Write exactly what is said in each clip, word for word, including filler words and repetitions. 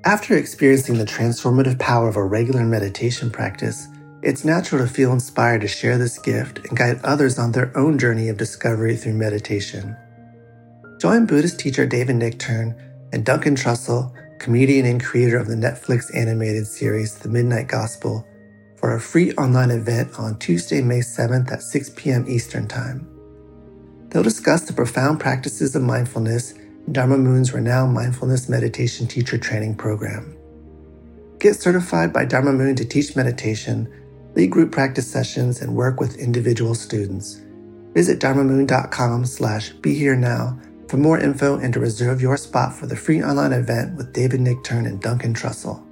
After experiencing the transformative power of a regular meditation practice, it's natural to feel inspired to share this gift and guide others on their own journey of discovery through meditation. Join Buddhist teacher David Nichtern and Duncan Trussell, comedian and creator of the Netflix animated series The Midnight Gospel, for a free online event on Tuesday, May seventh at six p.m. Eastern Time. They'll discuss the profound practices of mindfulness in Dharma Moon's renowned mindfulness meditation teacher training program. Get certified by Dharma Moon to teach meditation, lead group practice sessions, and work with individual students. Visit dharmamoon.com slash be here now for more info and to reserve your spot for the free online event with David Nichtern and Duncan Trussell.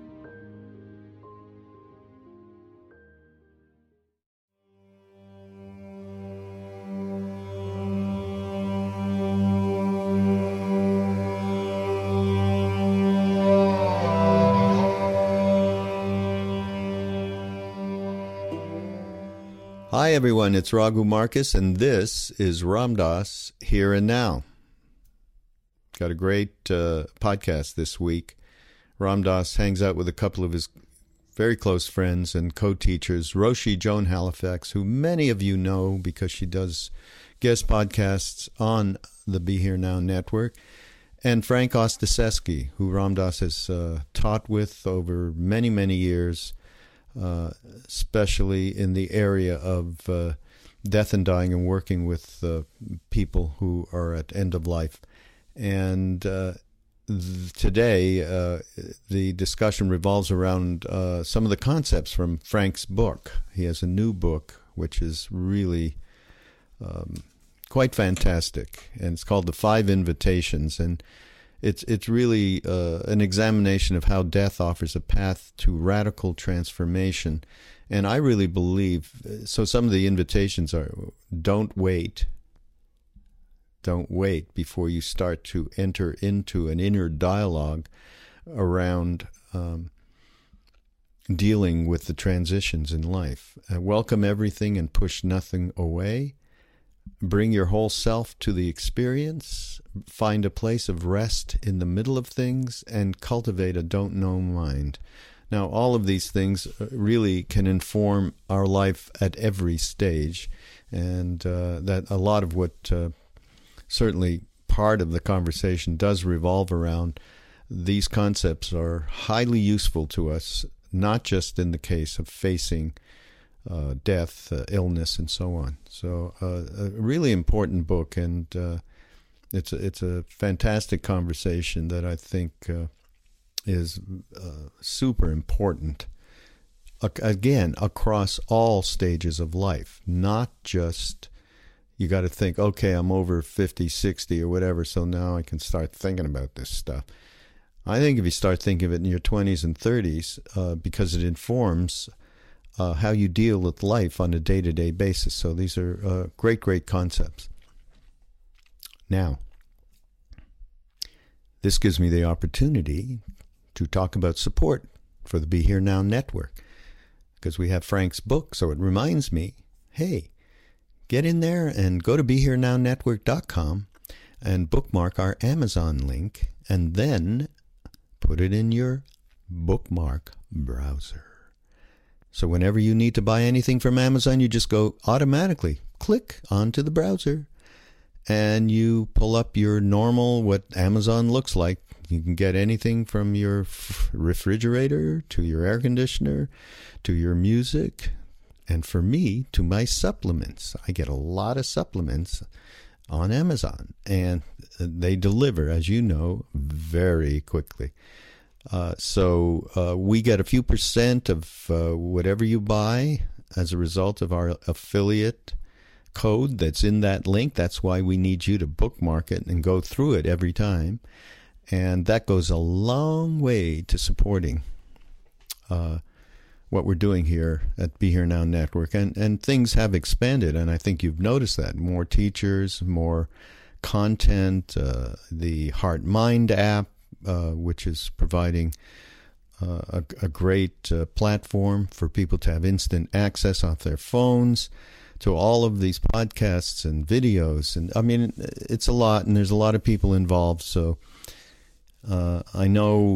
Hi everyone, it's Raghu Marcus, and this is Ram Dass Here and Now. Got a great uh, podcast this week. Ram Dass hangs out with a couple of his very close friends and co-teachers, Roshi Joan Halifax, who many of you know because she does guest podcasts on the Be Here Now network, and Frank Ostaseski, who Ram Dass has uh, taught with over many, many years, Uh, especially in the area of uh, death and dying and working with uh, people who are at end of life. And uh, th- today, uh, the discussion revolves around uh, some of the concepts from Frank's book. He has a new book, which is really um, quite fantastic, and it's called The Five Invitations. And It's it's really uh, an examination of how death offers a path to radical transformation. And I really believe, so some of the invitations are, don't wait. Don't wait before you start to enter into an inner dialogue around um, dealing with the transitions in life. Uh, welcome everything and push nothing away. Bring your whole self to the experience, find a place of rest in the middle of things, and cultivate a don't-know mind. Now, all of these things really can inform our life at every stage, and uh, that a lot of what uh, certainly part of the conversation does revolve around these concepts are highly useful to us, not just in the case of facing Uh, death, uh, illness, and so on. So, uh, a really important book, and uh, it's a, it's a fantastic conversation that I think uh, is uh, super important. A- again, across all stages of life, not just you got to think, okay, I'm over fifty, sixty, or whatever, so now I can start thinking about this stuff. I think if you start thinking of it in your twenties and thirties, uh, because it informs Uh, how you deal with life on a day-to-day basis. So these are uh, great, great concepts. Now, this gives me the opportunity to talk about support for the Be Here Now network, because we have Frank's book, so it reminds me, hey, get in there and go to be here now network dot com and bookmark our Amazon link, and then put it in your bookmark browser. So whenever you need to buy anything from Amazon, you just go automatically, click onto the browser, and you pull up your normal, what Amazon looks like. You can get anything from your refrigerator to your air conditioner to your music. And for me, to my supplements. I get a lot of supplements on Amazon, and they deliver, as you know, very quickly. Uh, so uh, we get a few percent of uh, whatever you buy as a result of our affiliate code that's in that link. That's why we need you to bookmark it and go through it every time. And that goes a long way to supporting uh, what we're doing here at Be Here Now Network. And, and things have expanded, and I think you've noticed that. More teachers, more content, uh, the Heart Mind app, Uh, which is providing uh, a, a great uh, platform for people to have instant access off their phones to all of these podcasts and videos. And I mean, it's a lot, and there's a lot of people involved. So uh, I know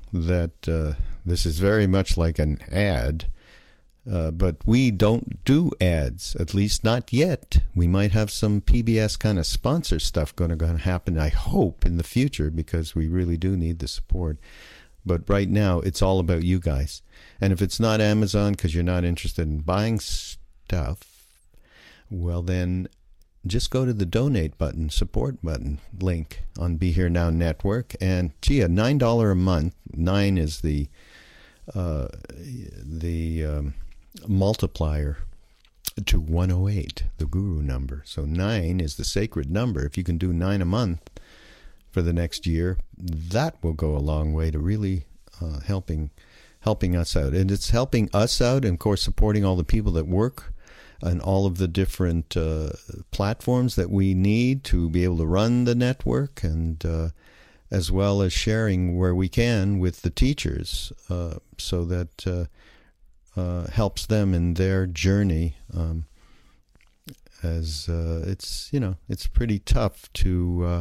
that uh, this is very much like an ad, uh, but we don't do ads, at least not yet. We might have some P B S kind of sponsor stuff going to happen, I hope, in the future, because we really do need the support. But right now, it's all about you guys. And if it's not Amazon because you're not interested in buying stuff, well then just go to the donate button, support button link on Be Here Now Network. And gee, a nine dollars a month, nine is the uh, the um, multiplier to one oh eight, the guru number. So nine is the sacred number. If you can do nine a month for the next year, that will go a long way to really uh, helping helping us out. And it's helping us out, and of course supporting all the people that work and all of the different uh, platforms that we need to be able to run the network, and uh, as well as sharing where we can with the teachers, uh, so that uh, uh, helps them in their journey. Um, as uh, it's, you know, it's pretty tough to uh,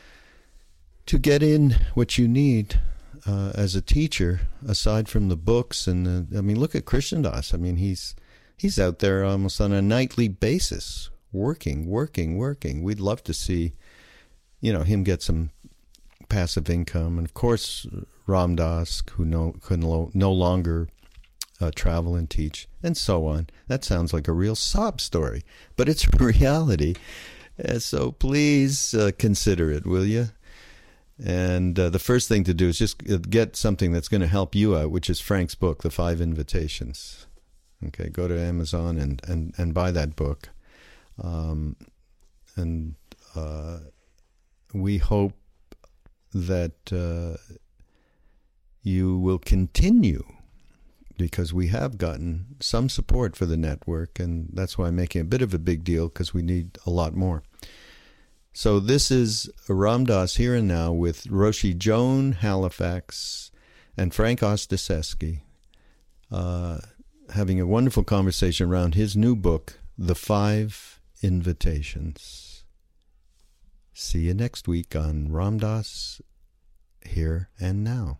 to get in what you need uh, as a teacher, aside from the books. And the, I mean, look at Krishnan Das. I mean, he's He's out there almost on a nightly basis, working, working, working. We'd love to see, you know, him get some passive income. And, of course, Ram Dass, who no, could no, no longer uh, travel and teach, and so on. That sounds like a real sob story, but it's reality. Uh, so please uh, consider it, will you? And uh, the first thing to do is just get something that's going to help you out, which is Frank's book, The Five Invitations. Okay, go to Amazon and, and, and buy that book. Um, and uh, we hope that uh, you will continue, because we have gotten some support for the network, and that's why I'm making a bit of a big deal, because we need a lot more. So this is Ram Dass Here and Now with Roshi Joan Halifax and Frank Ostaseski, uh, having a wonderful conversation around his new book, The Five Invitations. See you next week on Ram Dass Here and Now.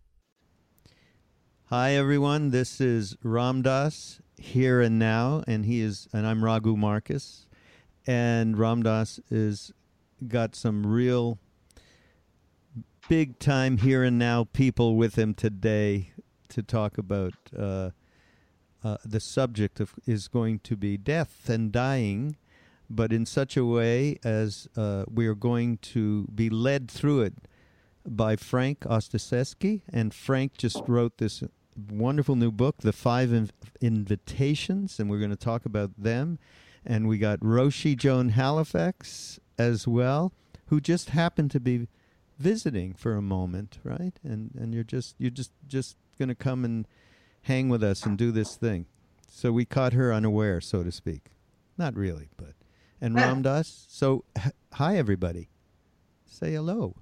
Hi everyone, this is Ram Dass Here and Now, and he is, and I'm Raghu Marcus, and Ram Dass is got some real big time here and now people with him today to talk about. Uh, uh, the subject of is going to be death and dying, but in such a way as uh, we are going to be led through it by Frank Ostaseski. And Frank just wrote this wonderful new book, The Five Inv- Invitations, and we're going to talk about them. And we got Roshi Joan Halifax as well, who just happened to be visiting for a moment, right? And and you're just you're just just going to come and hang with us and do this thing. So we caught her unaware, so to speak. Not really, but and Ram Dass. So h- hi everybody. Say hello.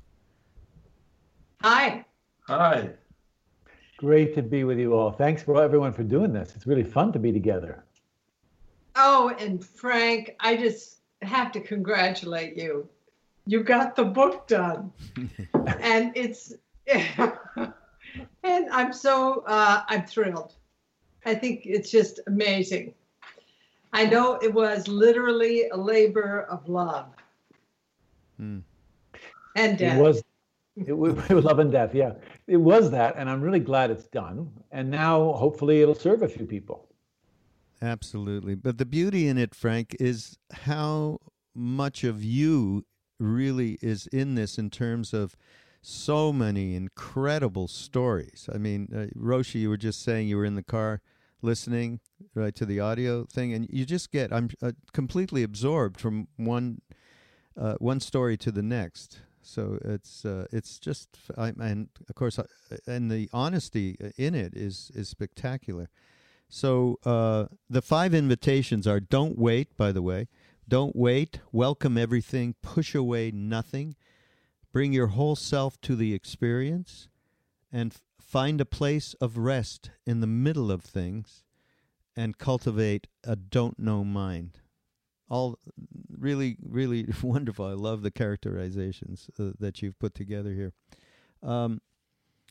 Hi. Hi. Great to be with you all. Thanks for everyone for doing this. It's really fun to be together. Oh, and Frank, I just have to congratulate you. You got the book done. And it's, and I'm so, uh, I'm thrilled. I think it's just amazing. I know it was literally a labor of love. Hmm. And death. It was, it was, it was love and death, yeah. It was that, and I'm really glad it's done. And now, hopefully, it'll serve a few people. Absolutely. But the beauty in it, Frank, is how much of you really is in this in terms of so many incredible stories. I mean, uh, Roshi, you were just saying you were in the car listening right to the audio thing, and you just get, I'm uh, completely absorbed from one uh, one story to the next. So it's uh, it's just, I, and of course, uh, and the honesty in it is is spectacular. So uh, the five invitations are: don't wait, by the way. Don't wait. Welcome everything. Push away nothing. Bring your whole self to the experience, and f- find a place of rest in the middle of things, and cultivate a don't know mind. All really, really wonderful. I love the characterizations uh, that you've put together here. Um,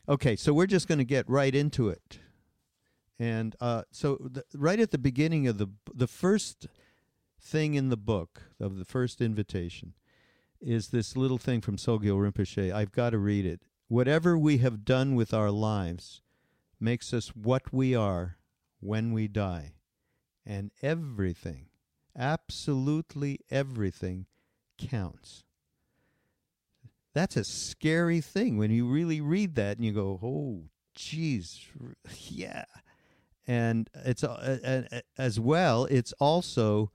Okay, so we're just going to get right into it. And uh, so the, right at the beginning of the the first thing in the book, of the first invitation, is this little thing from Sogyal Rinpoche. I've got to read it. Whatever we have done with our lives makes us what we are when we die. And everything, absolutely everything, counts. That's a scary thing when you really read that and you go, oh, geez, yeah. And it's uh, uh, as well, it's also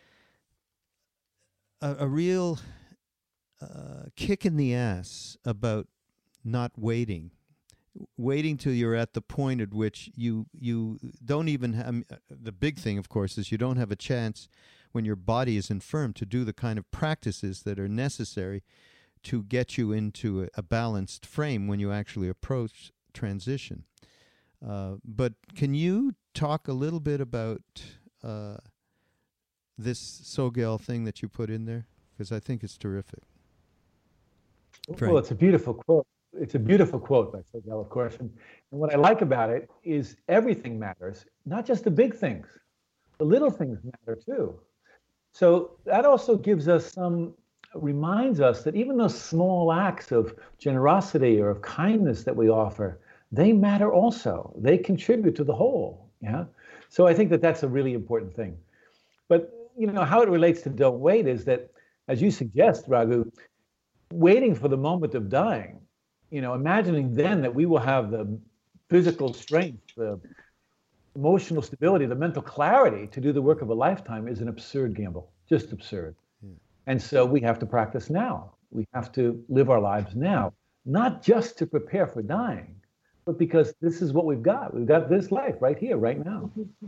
a, a real uh, kick in the ass about not waiting. Waiting till you're at the point at which you you don't even have, the big thing, of course, is you don't have a chance when your body is infirm to do the kind of practices that are necessary to get you into a, a balanced frame when you actually approach transition. Uh, but can you talk a little bit about uh, this Sogyal thing that you put in there? Because I think it's terrific. Well, it's a beautiful quote. It's a beautiful quote by Sogyal, of course. And, and what I like about it is everything matters, not just the big things. The little things matter too. So that also gives us some, reminds us that even those small acts of generosity or of kindness that we offer, they matter also. They contribute to the whole. Yeah. So I think that that's a really important thing. But, you know, how it relates to don't wait is that, as you suggest, Raghu, waiting for the moment of dying, you know, imagining then that we will have the physical strength, the emotional stability, the mental clarity to do the work of a lifetime is an absurd gamble, just absurd. Yeah. And so we have to practice now. We have to live our lives now, not just to prepare for dying, but because this is what we've got. We've got this life right here, right now.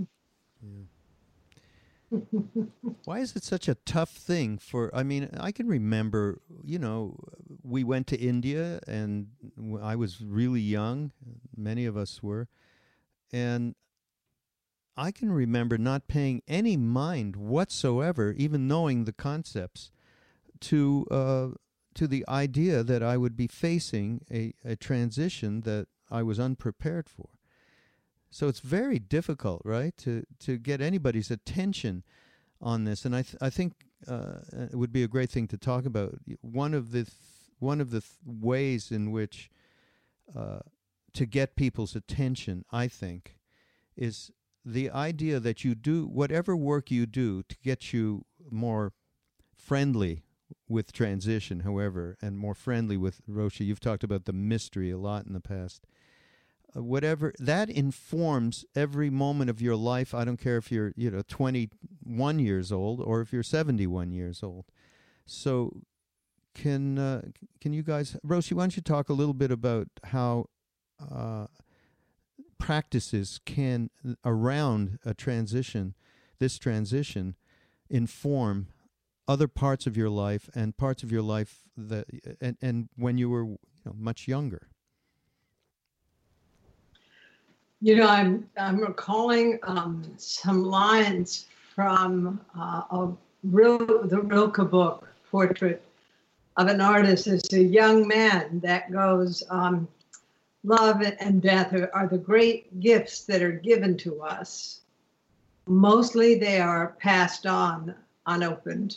Yeah. Why is it such a tough thing for, I mean, I can remember, you know, we went to India and I was really young, many of us were, and I can remember not paying any mind whatsoever, even knowing the concepts, to uh, to the idea that I would be facing a, a transition that I was unprepared for. So it's very difficult, right, to, to get anybody's attention on this. And I th- I think uh, it would be a great thing to talk about. One of the th- one of the th- ways in which uh, to get people's attention, I think, is the idea that you do whatever work you do to get you more friendly with transition, however, and more friendly with Roshi. You've talked about the mystery a lot in the past. Uh, whatever, that informs every moment of your life. I don't care if you're, you know, twenty-one years old or if you're seventy-one years old. So can uh, can you guys, Roshi, why don't you talk a little bit about how uh, practices can, around a transition, this transition, inform other parts of your life and parts of your life that, and, and when you were, you know, much younger. You know, I'm I'm recalling um, some lines from uh, a Rilke, the Rilke book, Portrait of an Artist. It's a young man that goes, um, love and death are, are the great gifts that are given to us. Mostly they are passed on unopened.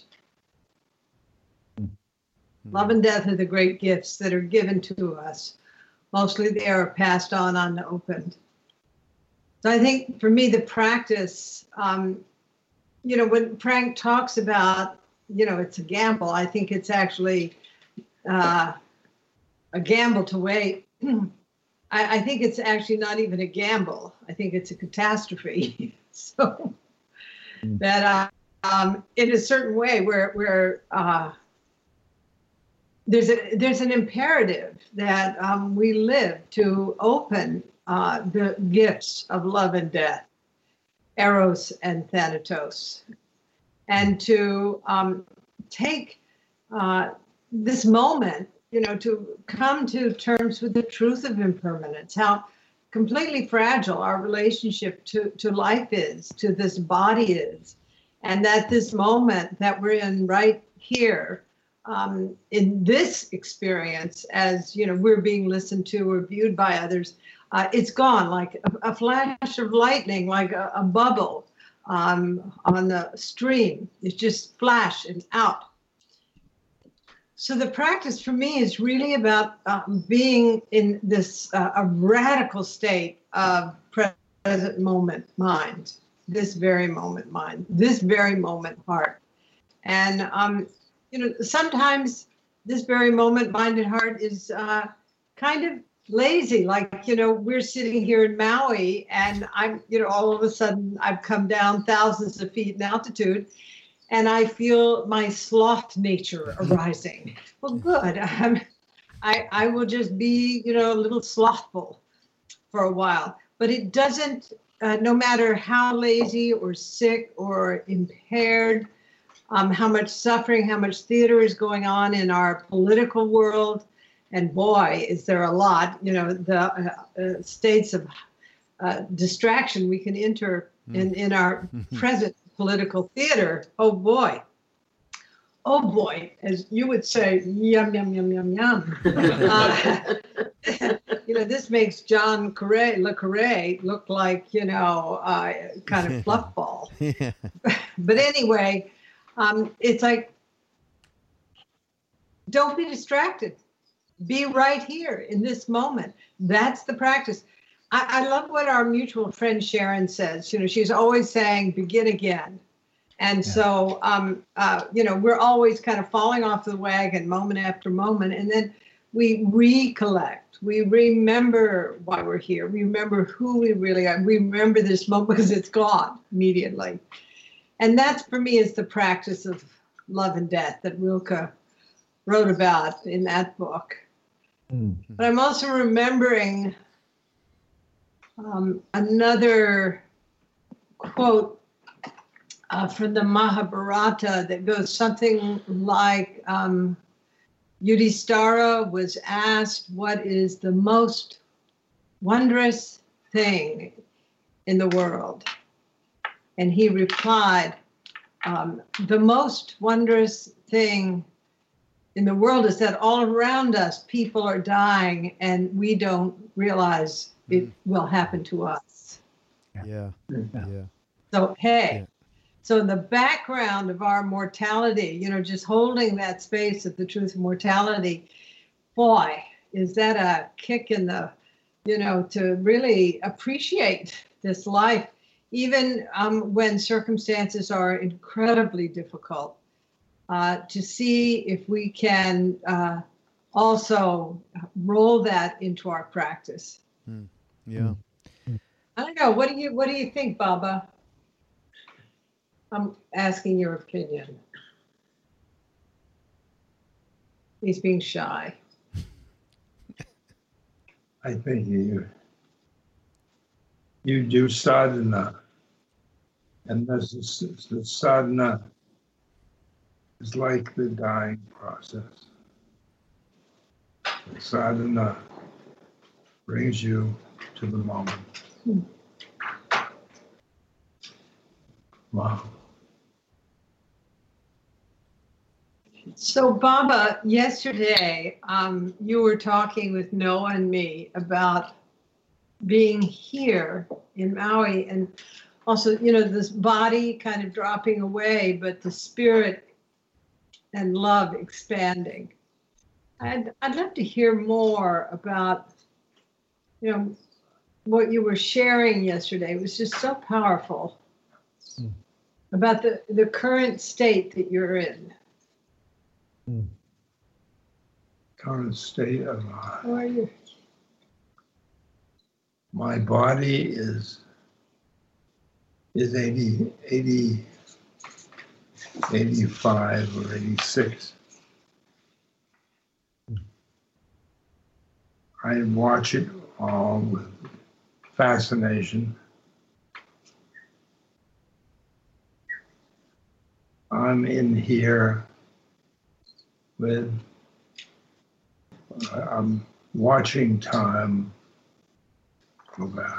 Mm-hmm. Love and death are the great gifts that are given to us. Mostly they are passed on unopened. So I think for me, the practice, um, you know, when Frank talks about, you know, it's a gamble, I think it's actually uh, a gamble to wait. I, I think it's actually not even a gamble. I think it's a catastrophe. So that uh, um, in a certain way where, where uh, there's, a, there's an imperative that um, we live to open Uh, the gifts of love and death, Eros and Thanatos, and to um, take uh, this moment, you know, to come to terms with the truth of impermanence, how completely fragile our relationship to, to life is, to this body is, and that this moment that we're in right here um, in this experience, as you know, we're being listened to or viewed by others, uh, it's gone like a, a flash of lightning, like a, a bubble um, on the stream. It's just flash and out. So the practice for me is really about um, being in this uh, a radical state of present moment mind, this very moment mind, this very moment heart. And, um, you know, sometimes this very moment mind and heart is uh, kind of lazy. Like, you know, we're sitting here in Maui and I'm, you know, all of a sudden I've come down thousands of feet in altitude and I feel my sloth nature arising. Well, good. Um, I, I will just be, you know, a little slothful for a while. But it doesn't, uh, no matter how lazy or sick or impaired, um, how much suffering, how much theater is going on in our political world, and boy, is there a lot, you know, the uh, uh, states of uh, distraction we can enter in, in our present political theater. Oh boy. Oh boy, as you would say, yum, yum, yum, yum, yum. uh, you know, this makes John Carré, Le Carré look like, you know, uh, kind of fluff ball. Yeah. But anyway, um, it's like, don't be distracted. Be right here in this moment. That's the practice. I, I love what our mutual friend Sharon says. You know, she's always saying, begin again. And yeah. so, um, uh, you know, we're always kind of falling off the wagon moment after moment. And then we recollect. We remember why we're here. We remember who we really are. We remember this moment because it's gone immediately. And that's, for me, is the practice of love and death that Rilke wrote about in that book. Mm-hmm. But I'm also remembering um, another quote Uh, from the Mahabharata that goes something like, um, Yudhishthira was asked, what is the most wondrous thing in the world? And he replied, um, the most wondrous thing in the world is that all around us, people are dying and we don't realize it mm. will happen to us. Yeah, yeah. So, hey. Yeah. So in the background of our mortality, you know, just holding that space of the truth of mortality, boy, is that a kick in the, you know, to really appreciate this life, even um, when circumstances are incredibly difficult, uh, to see if we can uh, also roll that into our practice. Mm. Yeah. I don't know. What do you, what do you think, Baba? I'm asking your opinion. He's being shy. I think you you do sadhana, and this is, the sadhana is like the dying process. The sadhana brings you to the moment. Hmm. Wow. So, Baba, yesterday um, you were talking with Noah and me about being here in Maui and also, you know, this body kind of dropping away, but the spirit and love expanding. I'd, I'd love to hear more about, you know, what you were sharing yesterday. It was just so powerful. Mm. About the, the current state that you're in. Mm. Current state of uh, How are you? My body is is eighty, eighty, eighty-five or eighty-six. Mm. I watch it all with fascination. I'm in here with, uh, I'm watching time go by.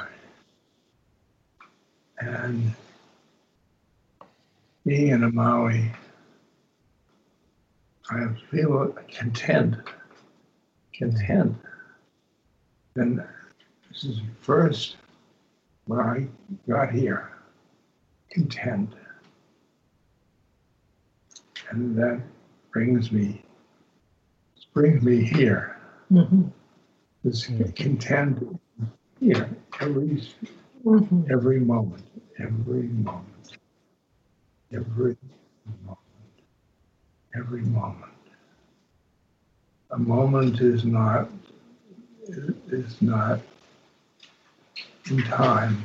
And being in a Maui I feel content, content. And this is first when I got here, content. And that brings me, brings me here. Mm-hmm. This content here, every, Mm-hmm. every moment, every moment, every moment, every moment. A moment is not, is not in time.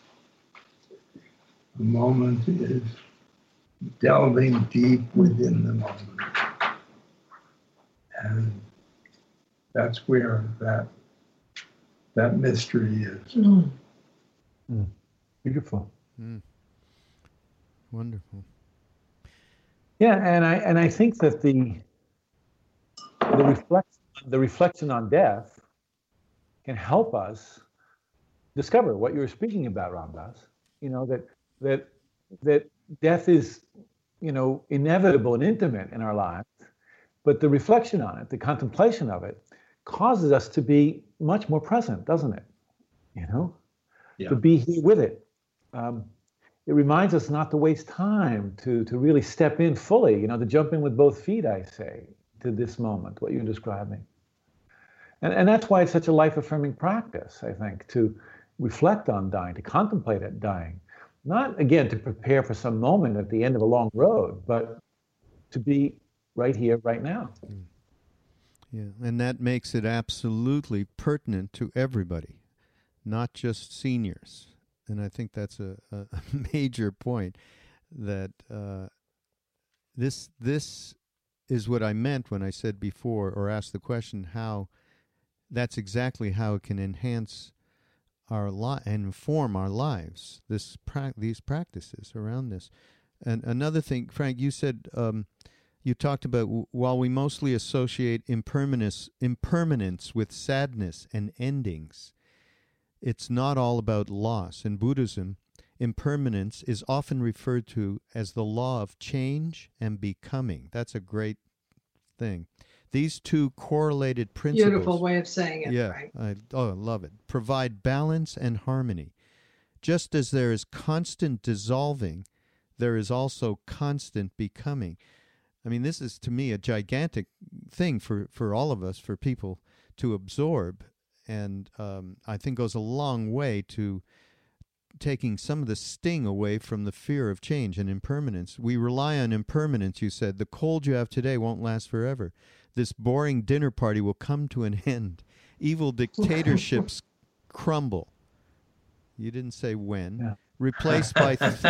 A moment is delving deep within the moment. And that's where that that mystery is. Mm. Mm. Beautiful. Mm. Wonderful. Yeah, and I and I think that the the reflection the reflection on death can help us discover what you were speaking about, Ram Dass. You know, that that that death is, you know, inevitable and intimate in our lives, but the reflection on it, the contemplation of it, causes us to be much more present, doesn't it? You know, Yeah. to be here with it. Um, it reminds us not to waste time, to to really step in fully, you know, to jump in with both feet, I say, to this moment, what you're describing. And, and that's why it's such a life-affirming practice, I think, to reflect on dying, to contemplate it dying. Not, again, to prepare for some moment at the end of a long road, but to be right here, right now. Yeah, and that makes it absolutely pertinent to everybody, not just seniors. And I think that's a, a major point, that uh, this this is what I meant when I said before, or asked the question, how that's exactly how it can enhance our li- and inform our lives, this pra- these practices around this. And another thing, Frank, you said, um, you talked about, w- while we mostly associate impermanence, impermanence with sadness and endings, it's not all about loss. In Buddhism, impermanence is often referred to as the law of change and becoming. That's a great thing. These two correlated principles. Beautiful way of saying it. Yeah, Right? I, oh, I love it. Provide balance and harmony. Just as there is constant dissolving, there is also constant becoming. I mean, this is, to me, a gigantic thing for, for all of us, for people to absorb, and um, I think goes a long way to taking some of the sting away from the fear of change and impermanence. We rely on impermanence, you said. The cold you have today won't last forever. This boring dinner party will come to an end. Evil dictatorships crumble. You didn't say when. Yeah. Replaced by... Th-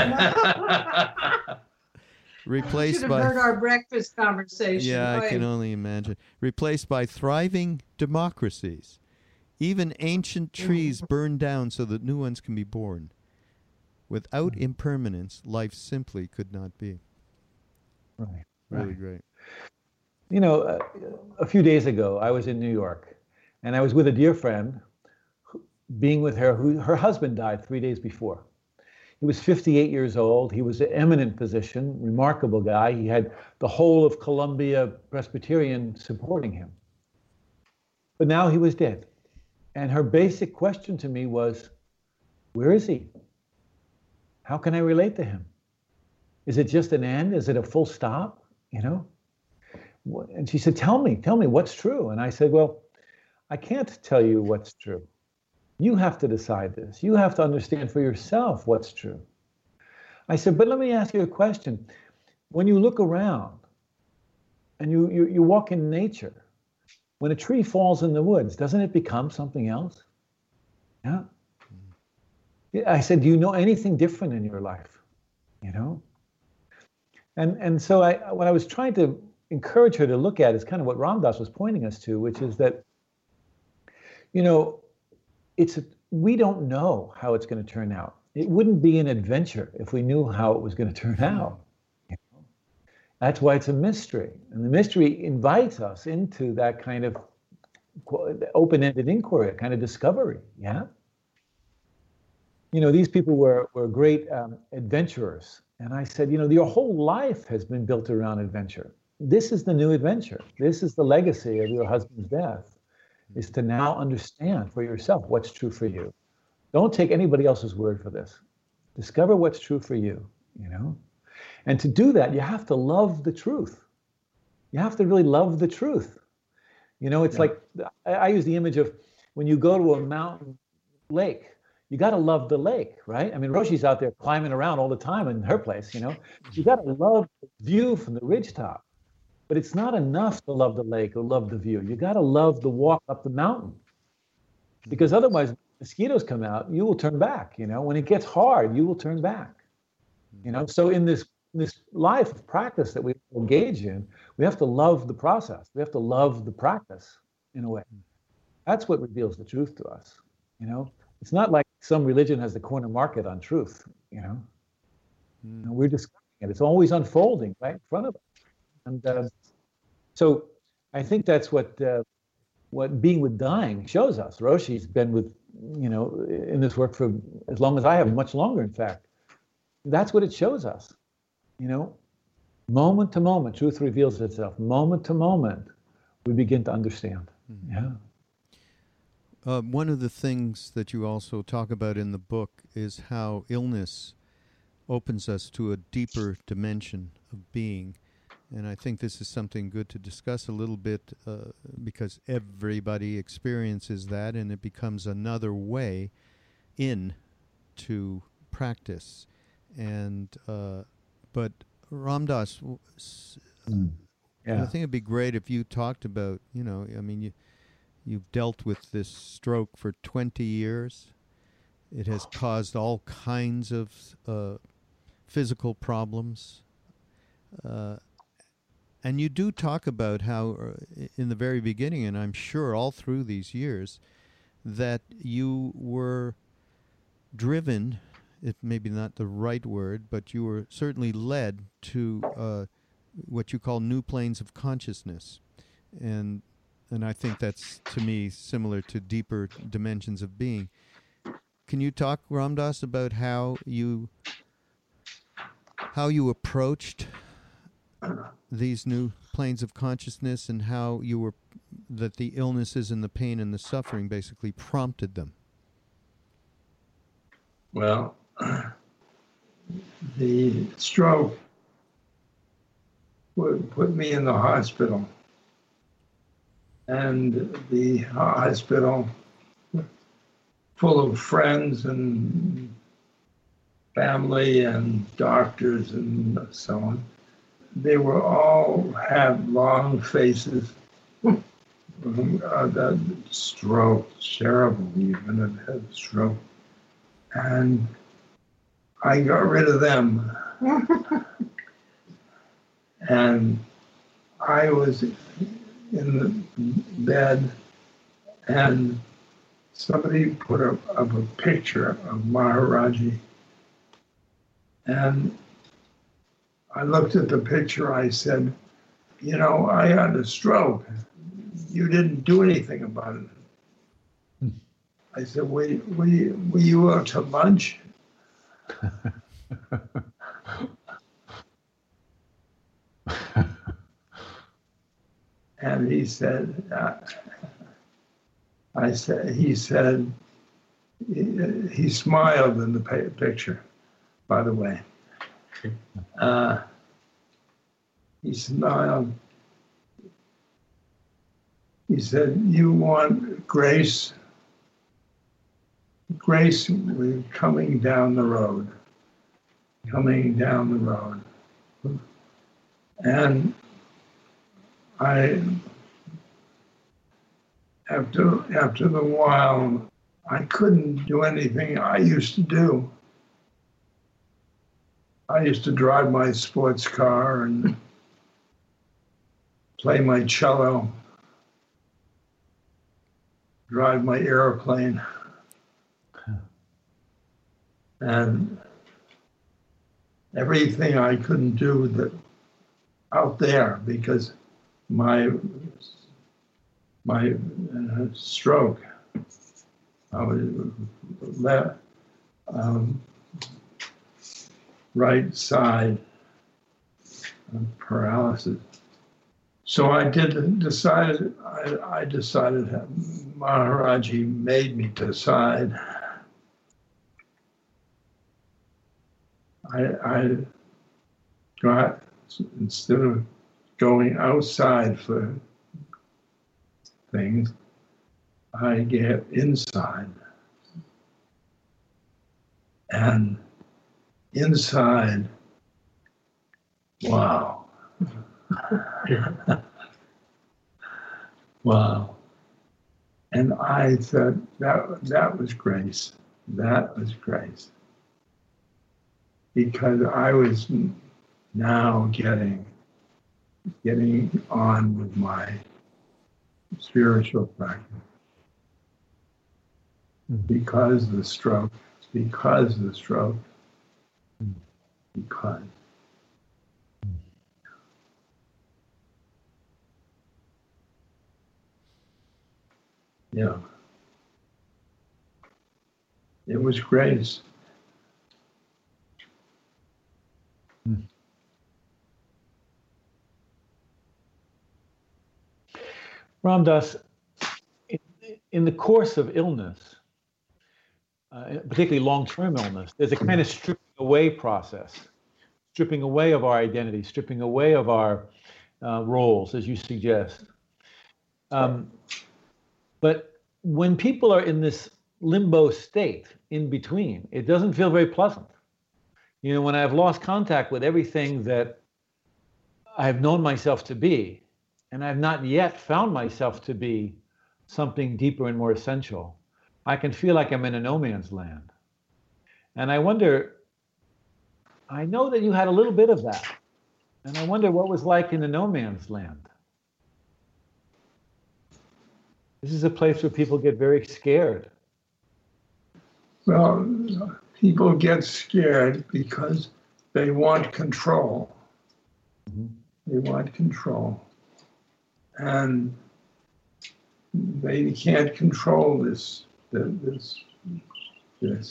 replaced You should have by... heard our breakfast conversation. Yeah, I Right. can only imagine. Replaced by thriving democracies. Even ancient trees burn down so that new ones can be born. Without impermanence, life simply could not be. Right. Really right. great. You know, uh, a few days ago, I was in New York, and I was with a dear friend, who, being with her, who her husband died three days before. He was fifty-eight years old. He was an eminent physician, remarkable guy. He had the whole of Columbia Presbyterian supporting him. But now he was dead. And her basic question to me was, where is he? How can I relate to him? Is it just an end? Is it a full stop? You know? And she said, tell me, tell me what's true. And I said, well, I can't tell you what's true. You have to decide this. You have to understand for yourself what's true. I said, but let me ask you a question. When you look around and you, you, you walk in nature, when a tree falls in the woods, doesn't it become something else? Yeah. I said, do you know anything different in your life? You know? And and so I what I was trying to encourage her to look at is kind of what Ram Dass was pointing us to, which is that, you know, it's a, we don't know how it's going to turn out. It wouldn't be an adventure if we knew how it was going to turn out. You know? That's why it's a mystery. And the mystery invites us into that kind of open-ended inquiry, kind of discovery, yeah? You know, these people were, were great um, adventurers. And I said, you know, your whole life has been built around adventure. this is the new adventure. This is the legacy of your husband's death, is to now understand for yourself what's true for you. Don't take anybody else's word for this. Discover what's true for you, you know? And to do that, you have to love the truth. You have to really love the truth. You know, it's yeah. like, I, I use the image of when you go to a mountain lake, you got to love the lake, right? I mean, Roshi's out there climbing around all the time in her place, you know? You got to love the view from the ridgetop. But it's not enough to love the lake or love the view. You got to love the walk up the mountain. Because otherwise, when mosquitoes come out, you will turn back, you know? When it gets hard, you will turn back. You know, so in this this life of practice that we engage in, we have to love the process. We have to love the practice in a way. That's what reveals the truth to us. You know, it's not like some religion has the corner market on truth. You know, mm. you know we're discovering it. It's always unfolding right in front of us. And uh, so I think that's what uh, what being with dying shows us. Roshi's been with, you know, in this work for as long as I have, much longer, in fact. That's what it shows us. You know, moment to moment, truth reveals itself. Moment to moment, we begin to understand. Mm-hmm. Yeah. Uh, one of the things that you also talk about in the book is how illness opens us to a deeper dimension of being. And I think this is something good to discuss a little bit uh, because everybody experiences that, and it becomes another way in to practice. And uh, but Ram Dass, mm. yeah. I think it'd be great if you talked about, you know, I mean, you, you've dealt with this stroke for twenty years. It has caused all kinds of uh, physical problems. Uh, and you do talk about how, uh, in the very beginning, and I'm sure all through these years, that you were driven, if maybe not the right word, but you were certainly led to uh, what you call new planes of consciousness. And and I think that's, to me, similar to deeper dimensions of being. Can you talk, Ram Dass, about how you how you approached these new planes of consciousness and how you were, that the illnesses and the pain and the suffering basically prompted them? Well, the stroke would put me in the hospital, and the hospital, full of friends and family and doctors and so on, they were all had long faces. uh, that stroke, terrible even, had had a stroke. And I got rid of them. And I was in the bed, and somebody put up, up a picture of Maharaji. And I looked at the picture, I said, you know, I had a stroke. You didn't do anything about it. I said, were, were, you, were you out to lunch? And he said, uh, I said, he said, he, he smiled in the picture, by the way. Uh, he smiled. He said, you want grace? Grace was coming down the road, coming down the road. And I, after, after the while, I couldn't do anything I used to do. I used to drive my sports car and play my cello, drive my airplane. And everything I couldn't do that out there because my my uh, stroke, I was left, um, right side paralysis, So I did decided, I, I decided, Maharaji made me decide. I, I got, instead of going outside for things, I get inside. And inside, wow. Wow. And I thought that, that was grace. That was grace. Because I was now getting, getting on with my spiritual practice. Because of the stroke, because of the stroke, because. Yeah. It was grace. Hmm. Ram Dass, in, in the course of illness, uh, particularly long-term illness, there's a kind of stripping away process, stripping away of our identity, stripping away of our uh, roles, as you suggest. Um, But when people are in this limbo state in between, it doesn't feel very pleasant. You know, when I've lost contact with everything that I've known myself to be, and I've not yet found myself to be something deeper and more essential, I can feel like I'm in a no man's land. And I wonder, I know that you had a little bit of that, and I wonder what it was like in the no man's land. This is a place where people get very scared. Well, people get scared because they want control. Mm-hmm. They want control. And they can't control this, this, this.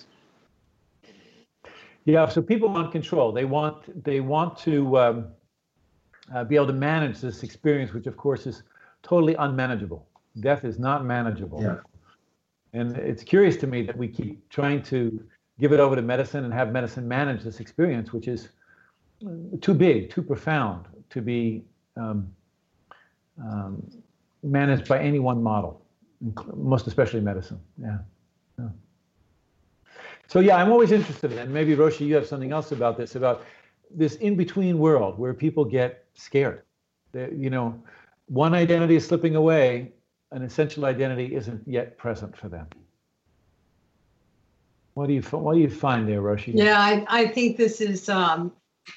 Yeah, so people want control. They want, they want to um, uh, be able to manage this experience, which of course is totally unmanageable. Death is not manageable. Yeah. And it's curious to me that we keep trying to give it over to medicine and have medicine manage this experience, which is too big, too profound to be um, um, managed by any one model, most especially medicine. Yeah. yeah. So yeah, I'm always interested in it. And maybe Roshi, you have something else about this, about this in-between world where people get scared. They, you know, one identity is slipping away, an essential identity isn't yet present for them. What do you what do you find there, Roshi? Yeah, I, I think this is, um,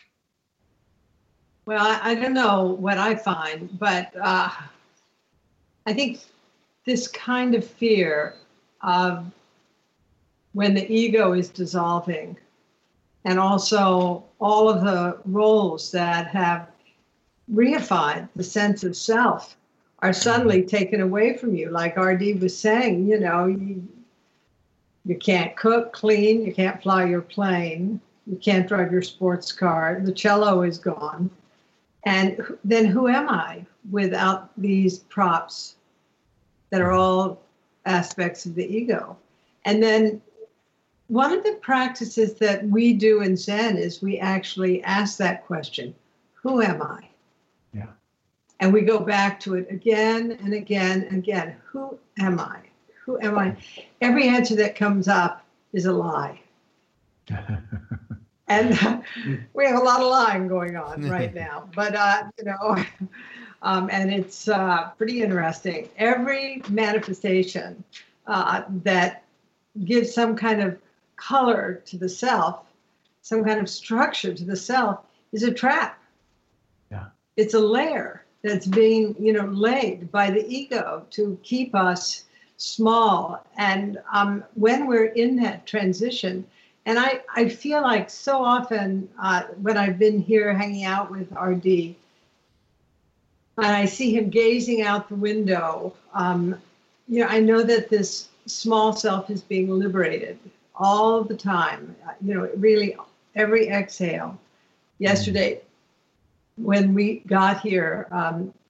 well, I, I don't know what I find, but uh, I think this kind of fear of when the ego is dissolving, and also all of the roles that have reified the sense of self are suddenly taken away from you. Like R D was saying, you know, you, you can't cook, clean, you can't fly your plane, you can't drive your sports car, the cello is gone. And then who am I without these props that are all aspects of the ego? And then one of the practices that we do in Zen is we actually ask that question, who am I? Yeah. And we go back to it again and again and again. Who am I? Who am I? Every answer that comes up is a lie. And uh, we have a lot of lying going on right now. But, uh, you know, um, and it's uh, pretty interesting. Every manifestation uh, that gives some kind of color to the self, some kind of structure to the self, is a trap. Yeah. It's a layer that's being, you know, laid by the ego to keep us small. And um, when we're in that transition, and I, I feel like so often uh, when I've been here hanging out with R D, and I see him gazing out the window, um, you know, I know that this small self is being liberated all the time, you know, really every exhale. Yesterday, when we got here, um,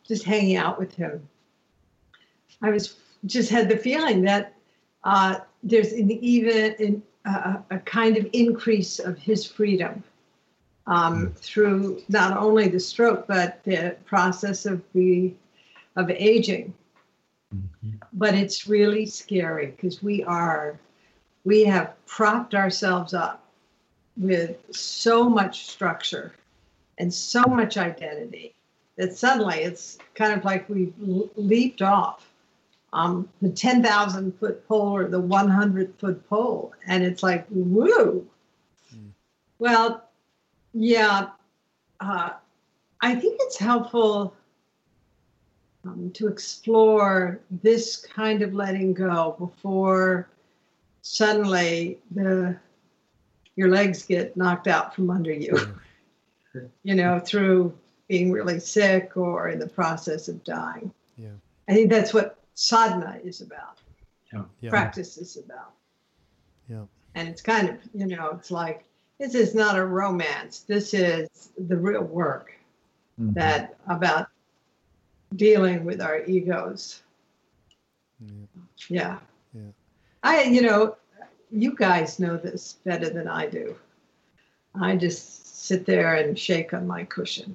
just hanging out with him, I was just had the feeling that uh, there's an even in, uh, a kind of increase of his freedom um, mm. through not only the stroke but the process of the of aging. Mm-hmm. But it's really scary because we are we have propped ourselves up with so much structure and so much identity that suddenly it's kind of like we've leaped off um, the ten thousand foot pole or the one hundred foot pole. And it's like, woo. Mm. Well, yeah, uh, I think it's helpful um, to explore this kind of letting go before suddenly the your legs get knocked out from under you, you know, through being really sick or in the process of dying. Yeah. I think that's what sadhana is about. Yeah. Yeah. Practice is about. Yeah. And it's kind of, you know, it's like, this is not a romance. This is the real work mm-hmm. that about dealing with our egos. Yeah. Yeah. Yeah. I, you know, you guys know this better than I do. I just sit there and shake on my cushion.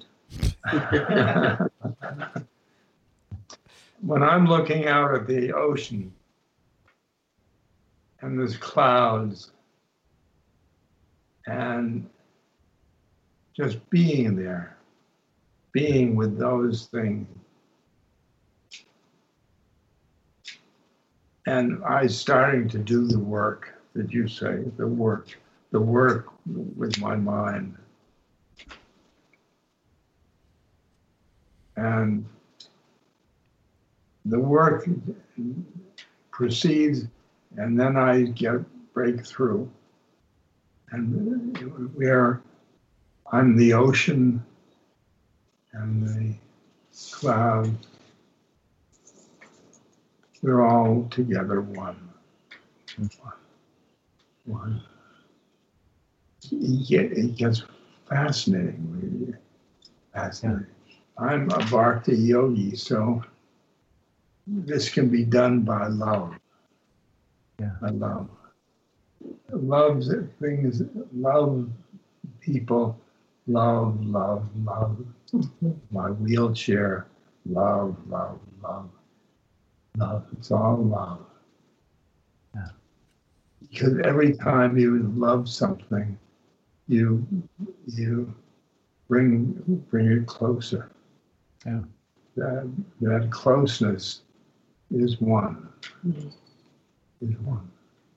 When I'm looking out at the ocean and there's clouds and just being there, being with those things, and I starting to do the work that you say, the work, the work with my mind. And the work proceeds, and then I get breakthrough. And where I'm the ocean and the cloud, we're all together one. One. One. It, get, it gets fascinating. Fascinating. I'm a bhakti yogi, so this can be done by love. Yeah. By love. Love things, love people, love, love, love. Mm-hmm. My wheelchair, love, love, love. Love, it's all love. Yeah. Because every time you love something, you you bring bring it closer. Yeah. That that closeness is one. Mm-hmm. Is one.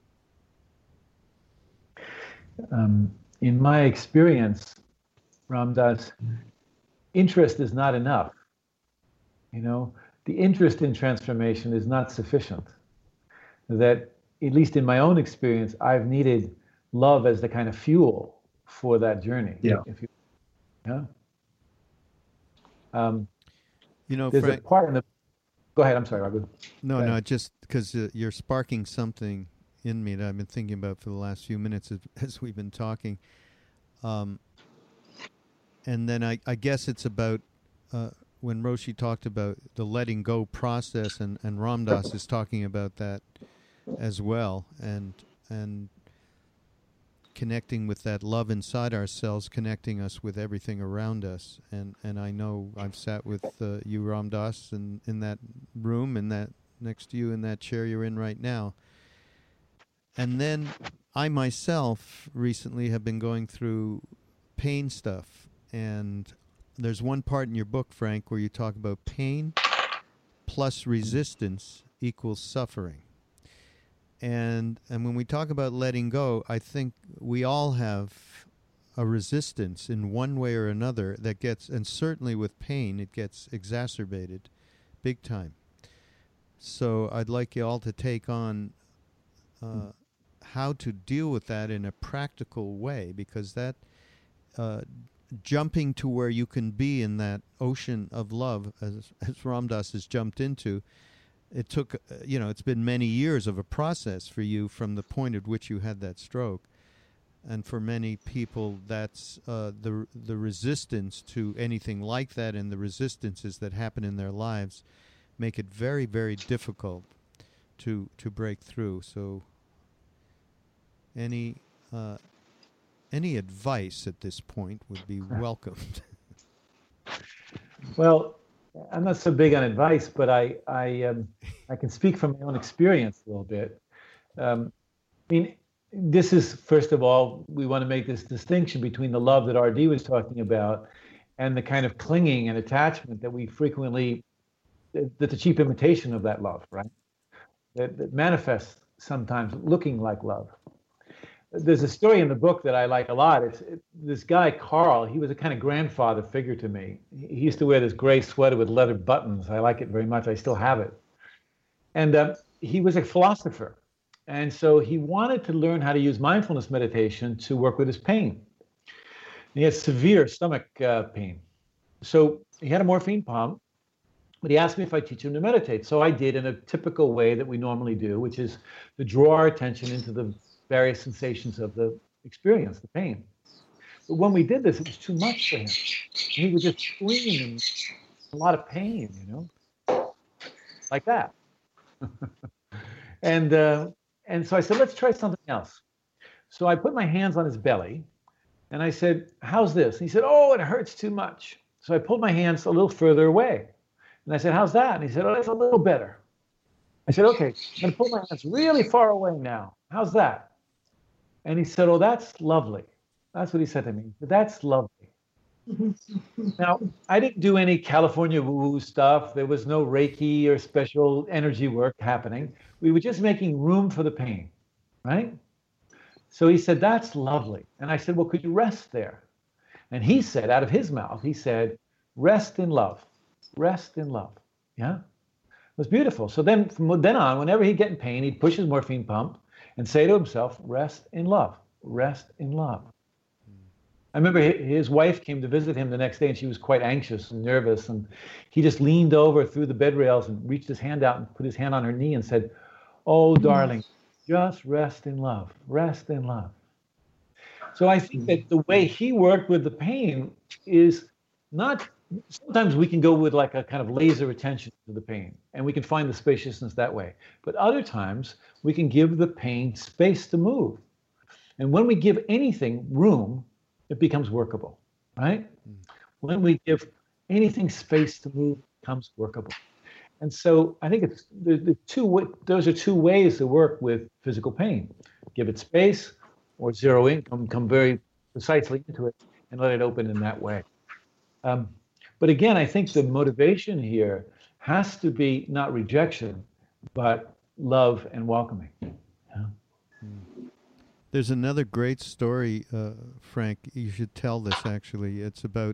Um, in my experience, Ram Dass, interest is not enough. You know, the interest in transformation is not sufficient. That, at least in my own experience, I've needed love as the kind of fuel for that journey. Yeah. If you, yeah. Um, you know, there's Frank, a part in the. Go ahead. I'm sorry, Raghu. No, no, just because uh, you're sparking something in me that I've been thinking about for the last few minutes as, as we've been talking. Um, and then I, I guess it's about. Uh, when Roshi talked about the letting go process, and, and Ram Dass is talking about that as well, and and connecting with that love inside ourselves, connecting us with everything around us. And, and I know I've sat with uh, you, Ram Dass, in, in that room, and that next to you in that chair you're in right now. And then I myself recently have been going through pain stuff, and there's one part in your book, Frank, where you talk about pain plus resistance equals suffering. And and when we talk about letting go, I think we all have a resistance in one way or another that gets, and certainly with pain, it gets exacerbated big time. So I'd like you all to take on uh, how to deal with that in a practical way, because that uh, jumping to where you can be in that ocean of love, as, as Ram Dass has jumped into, it took, uh, you know, it's been many years of a process for you from the point at which you had that stroke. and for many people, that's uh, the the resistance to anything like that, and the resistances that happen in their lives make it very, very difficult to to break through. So, any uh, any advice at this point would be welcomed. Well, I'm not so big on advice, but I I um, I can speak from my own experience a little bit. Um, I mean, this is, first of all, we want to make this distinction between the love that R D was talking about and the kind of clinging and attachment that we frequently, that's a cheap imitation of that love, right? That, that manifests sometimes looking like love. There's a story in the book that I like a lot. It's it, this guy, Carl, he was a kind of grandfather figure to me. He used to wear this gray sweater with leather buttons. I like it very much. I still have it. And uh, he was a philosopher. And so he wanted to learn how to use mindfulness meditation to work with his pain. And he had severe stomach uh, pain. So he had a morphine pump, but he asked me if I'd teach him to meditate. So I did in a typical way that we normally do, which is to draw our attention into the various sensations of the experience, the pain. But when we did this, it was too much for him. He would just scream in a lot of pain, you know, like that. and uh, and so I said, let's try something else. So I put my hands on his belly, and I said, how's this? And he said, oh, it hurts too much. So I pulled my hands a little further away. And I said, how's that? And he said, oh, that's a little better. I said, okay, I'm going to pull my hands really far away now. How's that? And he said, oh, that's lovely. That's what he said to me. That's lovely. Now, I didn't do any California woo-woo stuff. There was no Reiki or special energy work happening. We were just making room for the pain, right? So he said, that's lovely. And I said, well, could you rest there? And he said, out of his mouth, he said, rest in love. Rest in love. Yeah? It was beautiful. So then from then on, whenever he'd get in pain, he'd push his morphine pump and say to himself, rest in love. Rest in love. I remember his wife came to visit him the next day, and she was quite anxious and nervous. And he just leaned over through the bed rails and reached his hand out and put his hand on her knee and said, oh, darling, just rest in love. Rest in love. So I think that the way he worked with the pain is not, sometimes we can go with like a kind of laser attention to the pain, and we can find the spaciousness that way. But other times, we can give the pain space to move. And when we give anything room, it becomes workable, right? Mm. When we give anything space to move, it becomes workable. And so I think it's the, the two, those are two ways to work with physical pain. Give it space, or zero in, come, come very precisely into it and let it open in that way. Um, but again, I think the motivation here has to be not rejection, but love and welcoming. Yeah. Mm. There's another great story, uh, Frank. You should tell this, actually. It's about,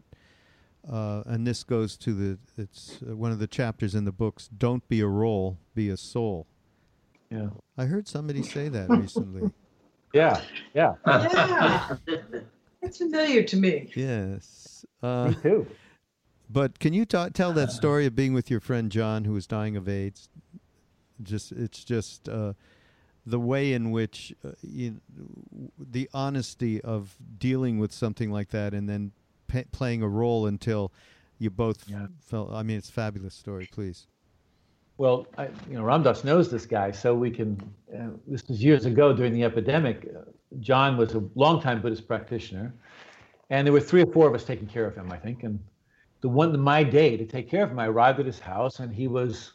uh, and this goes to the, it's uh, one of the chapters in the books, Don't Be a Role, Be a Soul. Yeah. I heard somebody say that recently. Yeah, yeah. Yeah. It's familiar to me. Yes. Uh, me too. But can you ta- tell that story of being with your friend John, who was dying of AIDS? Just, it's just... Uh, the way in which uh, you, the honesty of dealing with something like that, and then pe- playing a role until you both yeah. felt. I mean, it's a fabulous story. Please. Well, I, you know, Ram Dass knows this guy, so we can. Uh, this was years ago during the epidemic. Uh, John was a longtime Buddhist practitioner, and there were three or four of us taking care of him, I think. And the one, my day to take care of him, I arrived at his house, and he was.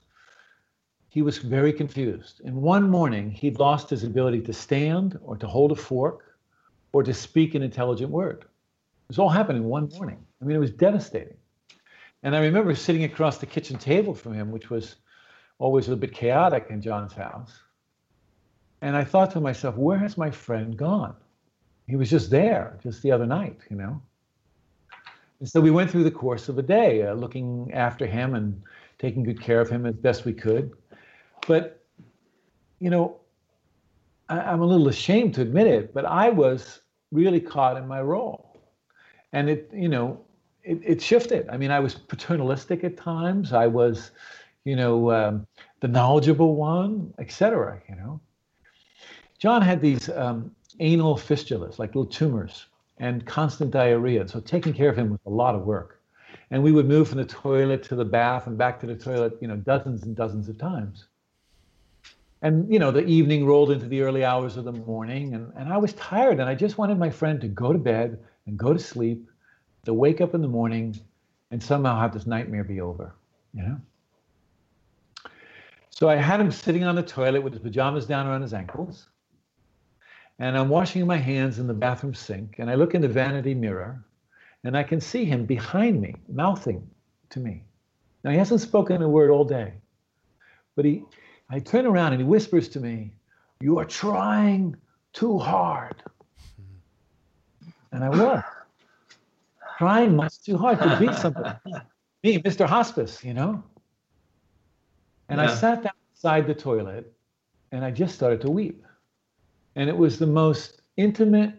He was very confused. And one morning, he'd lost his ability to stand or to hold a fork or to speak an intelligent word. It was all happening one morning. I mean, it was devastating. And I remember sitting across the kitchen table from him, which was always a little bit chaotic in John's house. And I thought to myself, where has my friend gone? He was just there, just the other night, you know? And so we went through the course of a day, uh, looking after him and taking good care of him as best we could. But, you know, I, I'm a little ashamed to admit it, but I was really caught in my role. And it, you know, it, it shifted. I mean, I was paternalistic at times. I was, you know, um, the knowledgeable one, et cetera, you know. John had these um, anal fistulas, like little tumors, and constant diarrhea. So taking care of him was a lot of work. And we would move from the toilet to the bath and back to the toilet, you know, dozens and dozens of times. And, you know, the evening rolled into the early hours of the morning, and, and I was tired, and I just wanted my friend to go to bed and go to sleep, to wake up in the morning and somehow have this nightmare be over, you know? So I had him sitting on the toilet with his pajamas down around his ankles, and I'm washing my hands in the bathroom sink, and I look in the vanity mirror, and I can see him behind me, mouthing to me. Now, he hasn't spoken a word all day, but he, I turn around and he whispers to me, "You are trying too hard." And I was trying much too hard to be something. Me, Mister Hospice, you know? And yeah. I sat down beside the toilet and I just started to weep. And it was the most intimate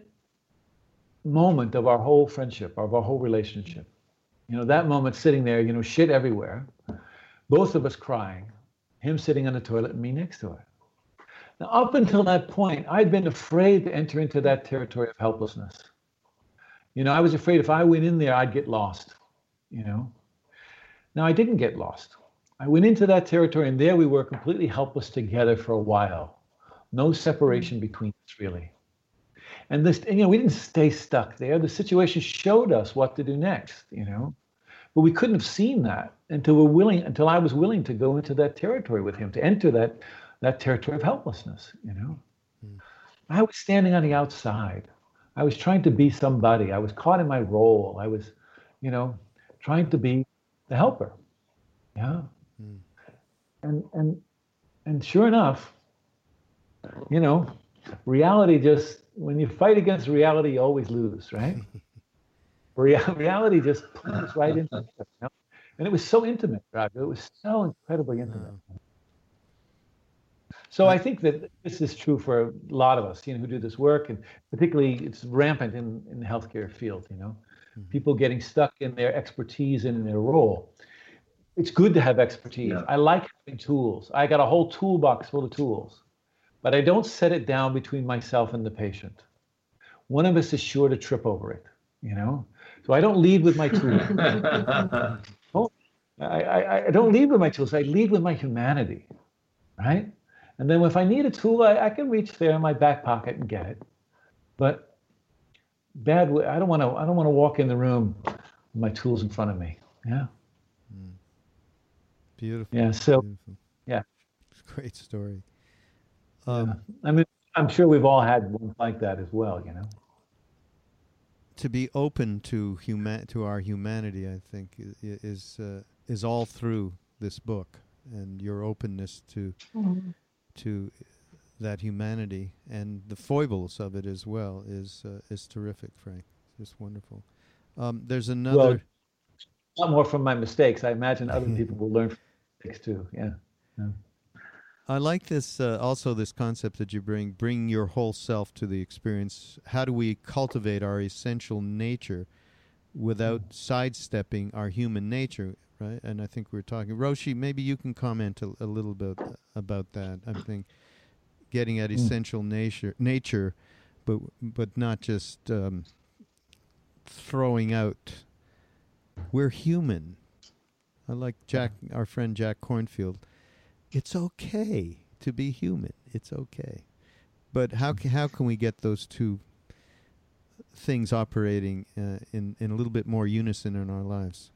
moment of our whole friendship, of our whole relationship. You know, that moment sitting there, you know, shit everywhere, both of us crying, him sitting on the toilet and me next to it. Now, up until that point, I'd been afraid to enter into that territory of helplessness. You know, I was afraid if I went in there, I'd get lost, you know. Now, I didn't get lost. I went into that territory, and there we were completely helpless together for a while. No separation between us, really. And this, you know, we didn't stay stuck there. The situation showed us what to do next, you know. But we couldn't have seen that until we're willing, until I was willing to go into that territory with him, to enter that, that territory of helplessness, you know. Mm. I was standing on the outside. I was trying to be somebody. I was caught in my role. I was, you know, trying to be the helper. Yeah. Mm. And and and sure enough, you know, reality just, when you fight against reality, you always lose, right? Real, reality just pulls right into it. You know? And it was so intimate, Roger. It was so incredibly intimate. Oh. So I think that this is true for a lot of us, you know, who do this work, and particularly it's rampant in, in the healthcare field, you know, mm-hmm. people getting stuck in their expertise and in their role. It's good to have expertise. Yeah. I like having tools. I got a whole toolbox full of tools, but I don't set it down between myself and the patient. One of us is sure to trip over it, you know, so I don't lead with my tools. oh, I, I, I don't lead with my tools. I lead with my humanity, right? And then if I need a tool, I, I can reach there in my back pocket and get it. But bad, I don't want to. I don't want to walk in the room with my tools in front of me. Yeah. Mm. Beautiful. Yeah. So. Beautiful. Yeah. Great story. Um, yeah. I mean, I'm sure we've all had ones like that as well. You know. To be open to human to our humanity, I think, is uh, is all through this book, and your openness to. Mm-hmm. to that humanity and the foibles of it as well is uh, is terrific, Frank. It's just wonderful. Um, there's another... Well, a lot more from my mistakes. I imagine other people will learn from mistakes too. Yeah. yeah. I like this, uh, also this concept that you bring, bring your whole self to the experience. How do we cultivate our essential nature without mm. sidestepping our human nature? Right, and I think we're talking. Roshi, maybe you can comment a, a little bit about that. I think getting at essential nature, nature, but but not just um, throwing out. We're human. I like Jack, our friend Jack Cornfield. It's okay to be human. It's okay, but how ca- how can we get those two things operating uh, in in a little bit more unison in our lives?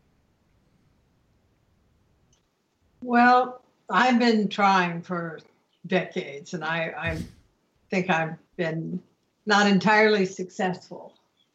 Well, I've been trying for decades, and I, I think I've been not entirely successful.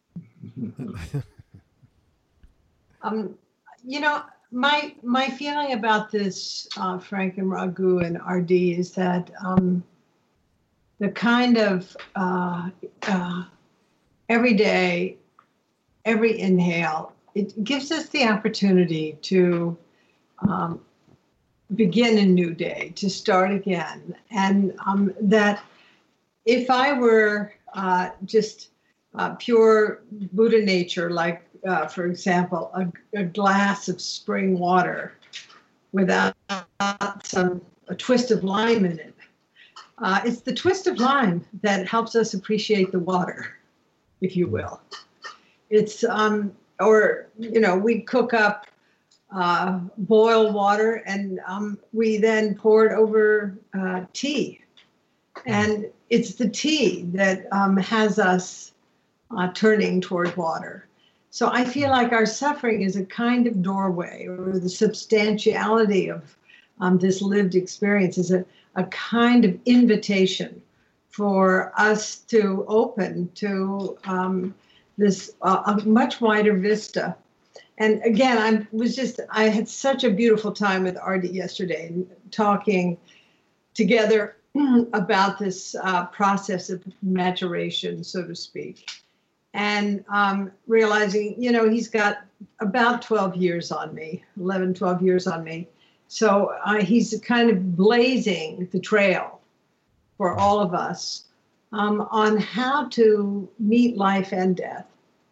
um, you know, my my feeling about this, uh, Frank and Raghu and R D, is that um, the kind of uh, uh, every day, every inhale, it gives us the opportunity to um, begin a new day, to start again. And um, that if I were uh, just uh, pure Buddha nature, like, uh, for example, a, a glass of spring water without some a twist of lime in it, uh, it's the twist of lime that helps us appreciate the water, if you will. It's, um, or, you know, we cook up uh, boil water and um, we then pour it over uh, tea. And it's the tea that um, has us uh, turning toward water. So I feel like our suffering is a kind of doorway, or the substantiality of um, this lived experience is a, a kind of invitation for us to open to um, this uh, a much wider vista. And again, I was just, I had such a beautiful time with Artie yesterday, talking together about this uh, process of maturation, so to speak. And um, realizing, you know, he's got about twelve years on me, eleven, twelve years on me. So uh, he's kind of blazing the trail for all of us um, on how to meet life and death.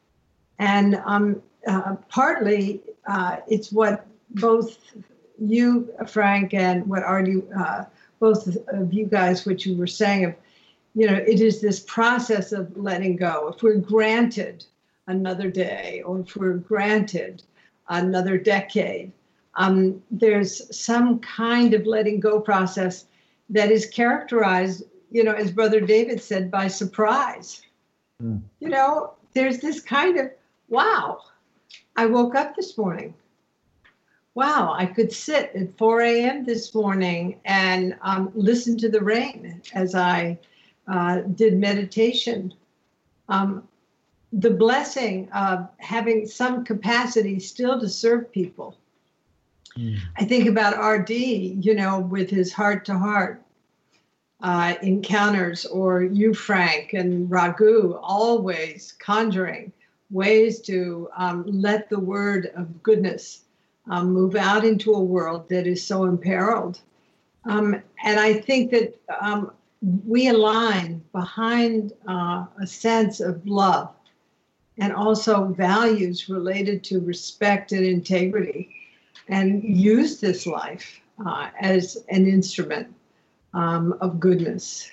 And um, uh, partly uh, it's what both you, Frank, and what Artie, uh, both of you guys, what you were saying of, you know, it is this process of letting go. If we're granted another day, or if we're granted another decade, um, there's some kind of letting go process that is characterized, you know, as Brother David said, by surprise. Mm. You know, there's this kind of, wow, I woke up this morning. Wow, I could sit at four a.m. this morning and um, listen to the rain as I Uh, did meditation. Um, the blessing of having some capacity still to serve people. Mm. I think about R D, you know, with his heart-to-heart uh, encounters, or you, Frank, and Raghu, always conjuring ways to um, let the word of goodness um, move out into a world that is so imperiled. Um, and I think that um, we align behind uh, a sense of love and also values related to respect and integrity, and use this life uh, as an instrument um, of goodness.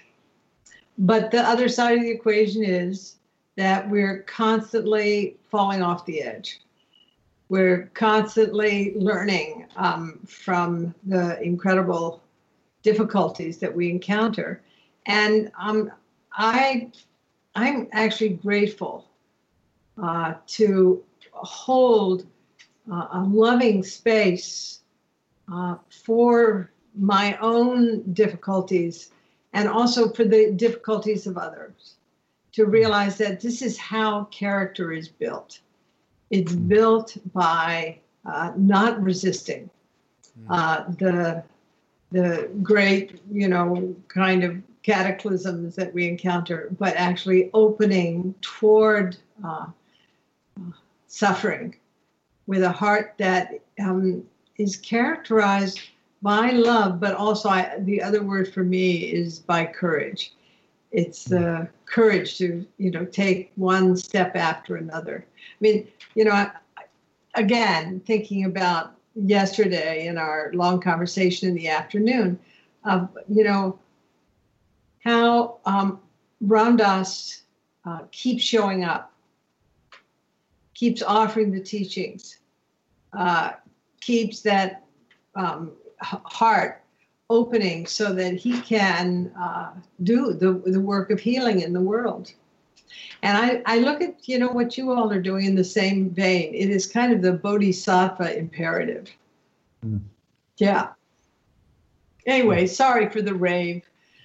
But the other side of the equation is that we're constantly falling off the edge. We're constantly learning um, from the incredible difficulties that we encounter. And um, I, I'm actually grateful uh, to hold uh, a loving space uh, for my own difficulties, and also for the difficulties of others, to realize that this is how character is built. It's built by uh, not resisting uh, the the great, you know, kind of cataclysms that we encounter, but actually opening toward uh, suffering with a heart that um, is characterized by love, but also I, the other word for me is by courage. It's the courage to, you know, take one step after another. I mean, you know, again, thinking about yesterday in our long conversation in the afternoon, of, you know, how um, Ram Dass uh, keeps showing up, keeps offering the teachings, uh, keeps that um, heart opening so that he can uh, do the, the work of healing in the world. And I, I look at, you know, what you all are doing in the same vein. It is kind of the bodhisattva imperative. Mm. Yeah. Anyway, sorry for the rave.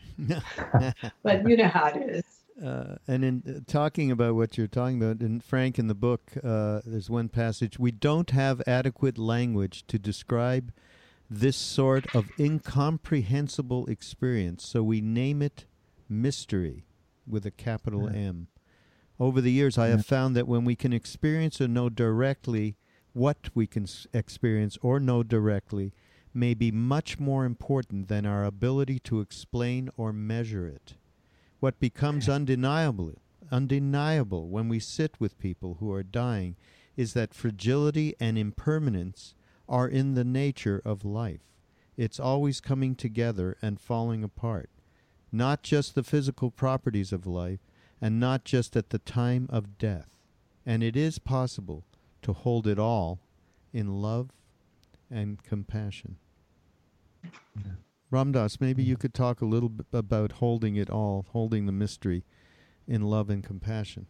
But you know how it is. Uh, and in uh, talking about what you're talking about, and Frank, in the book, uh, there's one passage, we don't have adequate language to describe this sort of incomprehensible experience, so we name it mystery with a capital yeah. M. Over the years, I yeah. have found that when we can experience or know directly what we can s- experience or know directly may be much more important than our ability to explain or measure it. What becomes undeniable, undeniable when we sit with people who are dying is that fragility and impermanence are in the nature of life. It's always coming together and falling apart. not just the physical properties of life, and not just at the time of death. And it is possible to hold it all in love and compassion. Yeah. Ram Dass, maybe you could talk a little bit about holding it all, holding the mystery in love and compassion.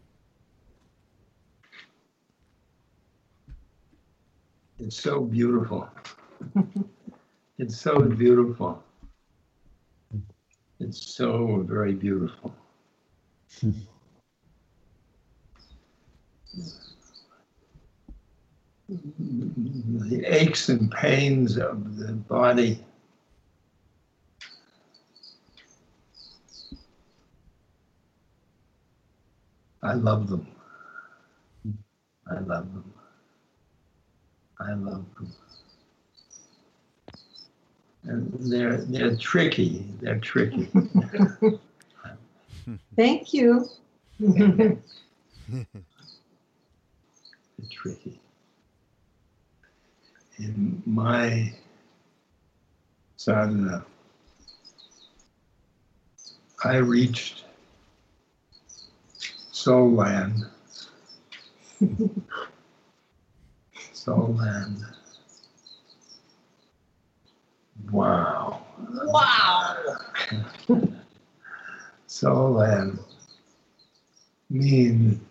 It's so beautiful. It's so beautiful. It's so very beautiful. The aches and pains of the body I love them. I love them. I love them. And they're they're tricky. They're tricky. Thank you. They're tricky. In my sadhana, I reached soul land. Soul land. Wow. Wow. Soul land means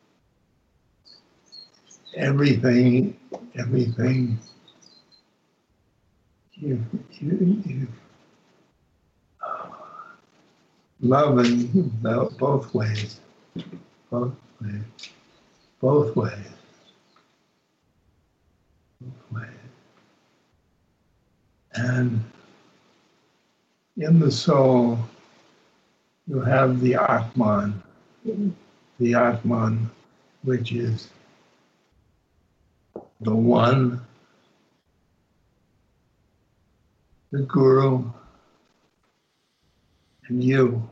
everything, everything you, you, you uh, love in both ways, both ways, both ways, both ways. And in the soul, you have the Atman, the Atman, which is the one, the Guru, and you.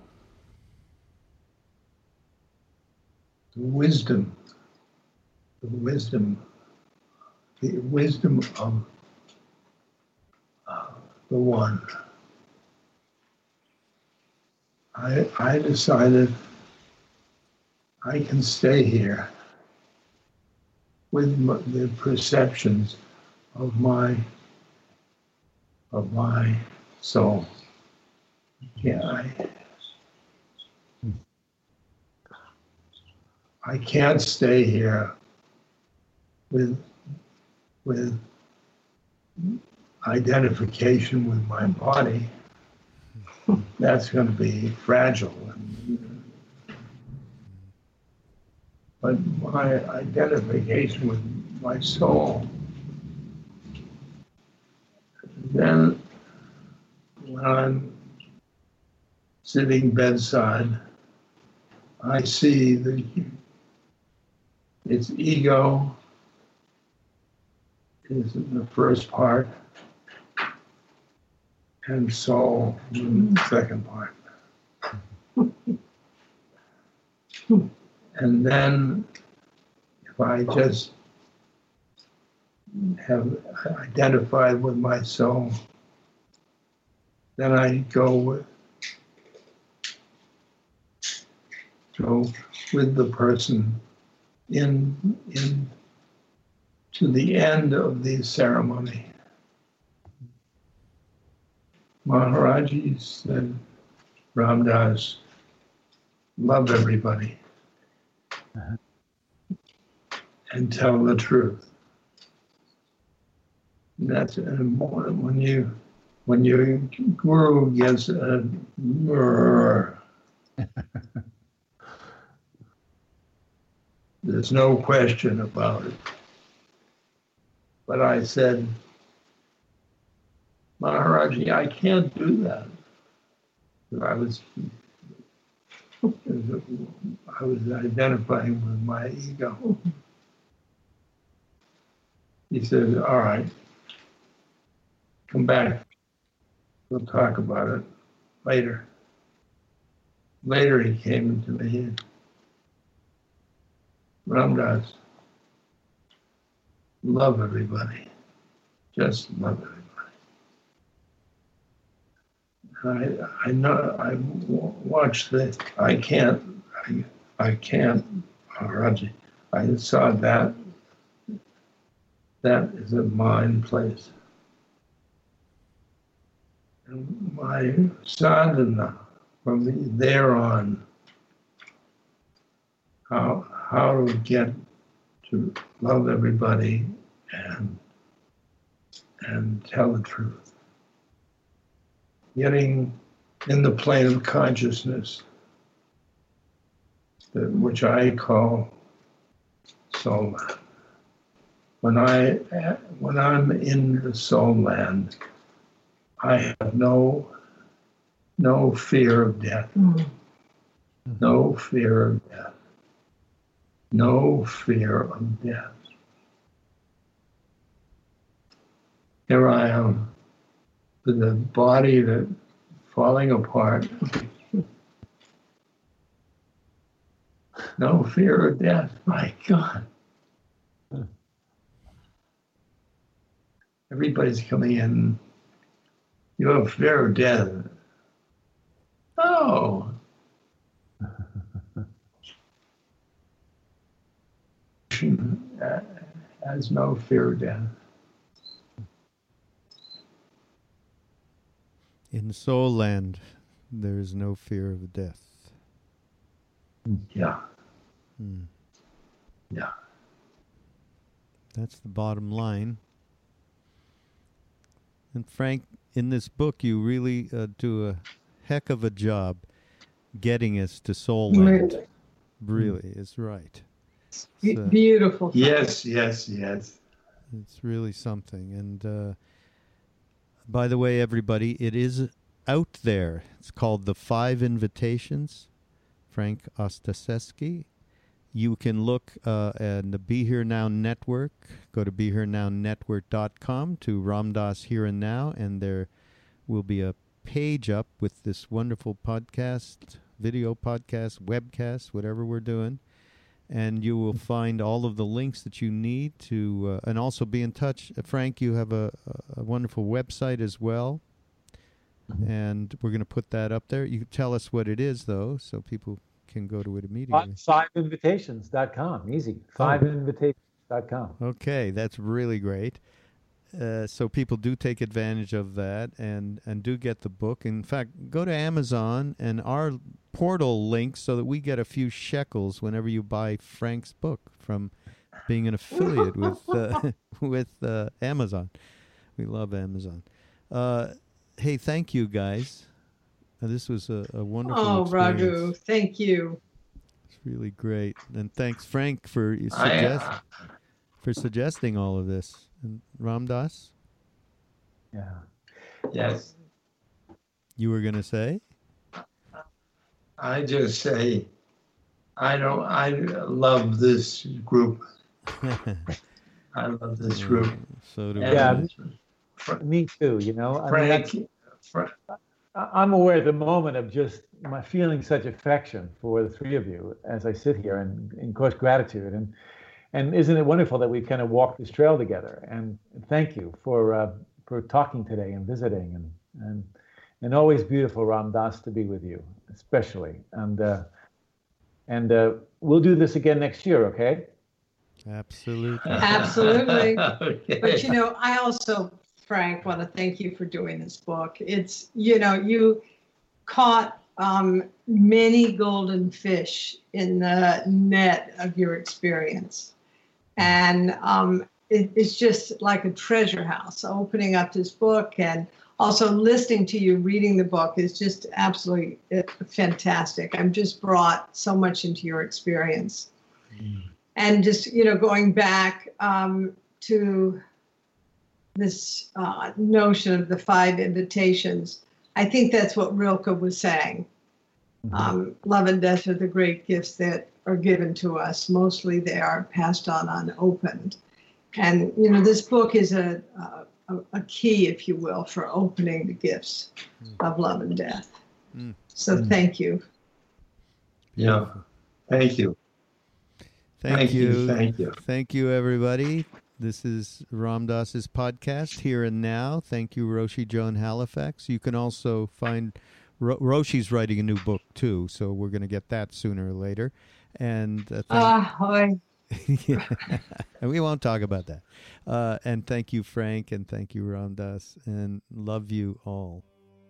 The wisdom, the wisdom, the wisdom of uh, the one. I, I decided I can stay here with m- the perceptions of my of my soul. Yeah, I, I can't stay here with with identification with my body. That's going to be fragile. But my identification with my soul, then when I'm sitting bedside, I see the its ego is in the first part, and soul in the second part. And then if I just have identified with my soul, then I go with, go with the person in, in to the end of the ceremony. Maharaji said, Ram Dass, love everybody uh-huh. and tell the truth. And that's important when you when your guru gets a murr. There's no question about it. But I said, Maharaji, I can't do that. I was, I was identifying with my ego. He said, all right, come back. We'll talk about it later. Later he came to me, Ram Dass, love everybody. Just love everybody. I I know I watched the. I can't. I, I can't. Raji, I saw that. That is a mind place. And my sadhana from there on, how how to get to love everybody and and tell the truth. Getting in the plane of consciousness, that, which I call soul land. When I when I'm in the soul land, I have no no fear of death, mm-hmm. no fear of death, no fear of death. Here I am, with a body that falling apart. No fear of death. My God. Everybody's coming in. You have fear of death. Oh. Has no fear of death. In soul land, there is no fear of death. Yeah. Hmm. Yeah. That's the bottom line. And Frank, in this book, you really uh, do a heck of a job getting us to soul land. Really, really is right. Be- So, beautiful. Yes, yes, yes. It's really something. And uh, by the way, everybody, it is out there. It's called The Five Invitations, Frank Ostaseski. You can look uh, at the Be Here Now Network. Go to be here now network dot com to Ram Dass Here and Now, and there will be a page up with this wonderful podcast, video podcast, webcast, whatever we're doing. And you will find all of the links that you need to, uh, and also be in touch. Uh, Frank, you have a, a wonderful website as well, mm-hmm. and we're going to put that up there. You can tell us what it is, though, so people can go to it immediately. five invitations dot com, easy. five invitations dot com. Okay, that's really great. Uh, so people do take advantage of that and, and do get the book. In fact, go to Amazon and our portal links so that we get a few shekels whenever you buy Frank's book from being an affiliate with uh, with uh, Amazon. We love Amazon. Uh, hey, thank you guys. Uh, this was a, a wonderful Oh, experience. Raghu, thank you. It's really great. And thanks, Frank, for suggest- I, uh... for suggesting all of this. And Ram Dass? Yeah. Yes. You were going to say? I just say, I don't, I love this group. I love this yeah, group. So do yeah, I. Me too, you know. I Frank, mean, Frank. I'm aware at the moment of just my feeling such affection for the three of you as I sit here, and, and of course, gratitude. And And isn't it wonderful that we've kind of walked this trail together? And thank you for uh, for talking today and visiting, and and and always beautiful, Ram Dass, to be with you, especially. And uh, and uh, we'll do this again next year, okay? Absolutely. Absolutely. Okay. But you know, I also, Frank, want to thank you for doing this book. It's, you know, you caught um, many golden fish in the net of your experience. And um, it, it's just like a treasure house. Opening up this book and also listening to you reading the book is just absolutely fantastic. I'm just brought so much into your experience. Mm. And just, you know, going back um, to this uh, notion of the five invitations, I think that's what Rilke was saying. Mm-hmm. Um, love and death are the great gifts that are given to us. Mostly they are passed on unopened. And, you know, this book is a, a, a key, if you will, for opening the gifts mm. of love and death. Mm. So mm. thank you. Yeah, thank you. Thank, thank you. you. Thank you. Thank you, everybody. this is Ram Dass's podcast, Here and Now. Thank you, Roshi Joan Halifax. You can also find, Ro- Roshi's writing a new book, too, so we're going to get that sooner or later. And uh, Ah, uh, yeah. And we won't talk about that. Uh, and thank you, Frank, and thank you, Ram Dass, and love you all.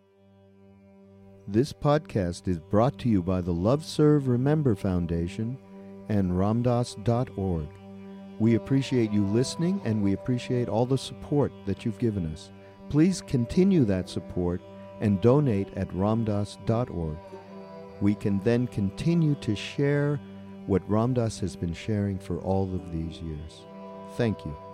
This podcast is brought to you by the Love Serve Remember Foundation and ramdass dot org. We appreciate you listening, and we appreciate all the support that you've given us. Please continue that support and donate at ramdass dot org. We can then continue to share what Ram Dass has been sharing for all of these years. Thank you.